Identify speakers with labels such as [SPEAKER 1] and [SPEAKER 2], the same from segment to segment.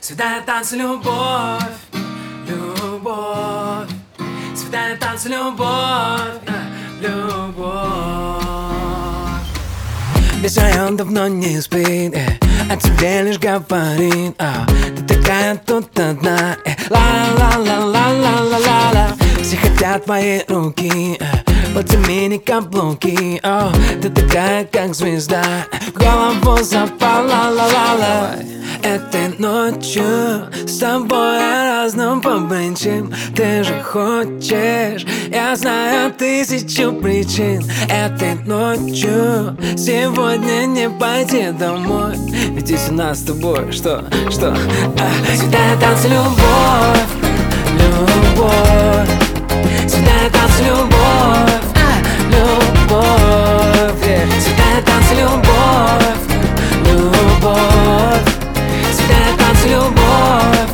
[SPEAKER 1] Святая танцы, любовь, любовь. Святая танцы, любовь, любовь. Весь район давно не спит, о тебе лишь говорит. Ты такая тут одна, ла-ла-ла-ла-ла-ла-ла-ла. Все хотят твои руки, подними мини каблуки. Ты такая, как звезда, в голову запала, ла-ла-ла. Этой ночью с тобой разным побренчим. Ты же хочешь, я знаю тысячу причин. Этой ночью сегодня не пойти домой, ведь если у нас с тобой, что? Святая танцы, любовь, любовь. Святая танцы, любовь, любовь. Святая танцы, любовь, любовь. Святая танцы, любовь,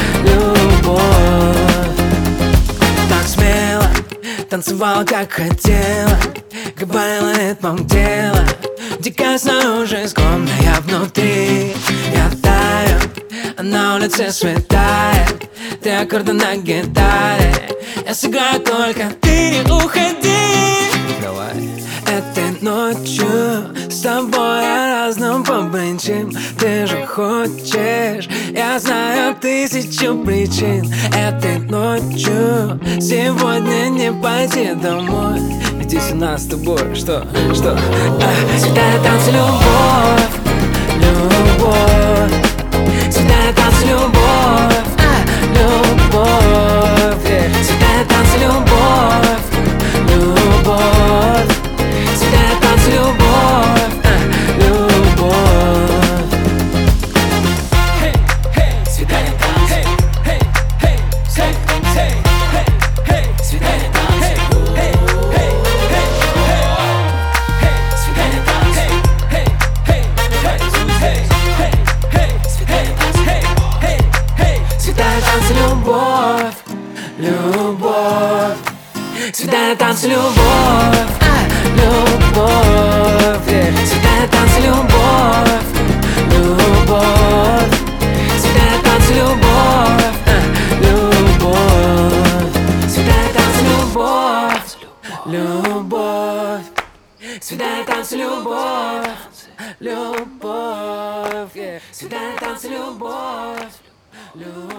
[SPEAKER 1] любовь. Так смело танцевала, как хотела, говорила ритмом тела. Дикая снаружи, скромная внутри. Я таю, а на улице светает. Ты аккорды на гитаре, я сыграю только ты не уходи. Давай. Этой ночью с тобой разным побренчим. Ты же хочешь, я знаю тысячу причин. Этой ночью сегодня не пойти домой, ведь если у нас с тобой, что? Святая танцы, любовь, любовь. Святая танцы, любовь, любовь. Святая танцы, любовь, любовь. Святая танцы, любовь, любовь. Святая танцы, святая танцы, святая танцы, любовь, любовь. Святая танцы, любовь, любовь. Святая танцы, любовь, любовь. Святая танцы, любовь, любовь. Святая танцы, любовь, любовь. Святая танцы, любовь, любовь. Святая танцы, любовь, любовь.